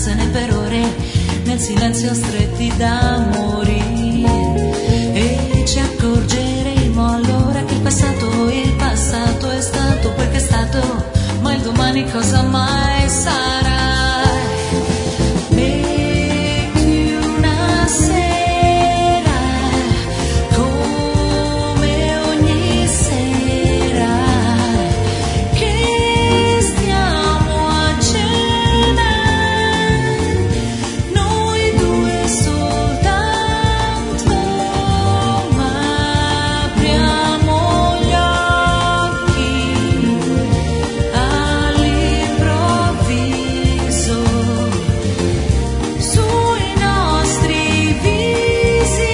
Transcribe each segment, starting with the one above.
starsene per ore nel silenzio stretti da morire, e ci accorgeremo allora che il passato è stato quel che è stato, ma il domani cosa mai sarà. Metti una sera come ogni sera che stiamo a cena, noi due soltanto, ma apriamo gli occhi all'improvviso, sui nostri visi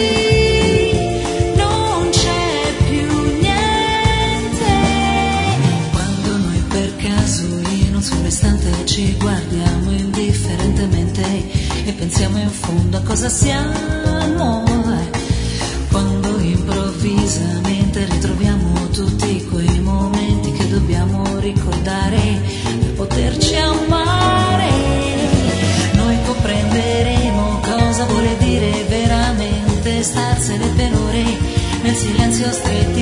non c'è più niente. Quando noi per caso in un solo istante ci guardiamo indifferentemente e pensiamo in fondo a cosa siamo, quando improvvisamente ritroviamo tutti quei momenti che dobbiamo ricordare per poterci amare, noi comprenderemo cosa vuole dire veramente starsene per ore nel silenzio stretti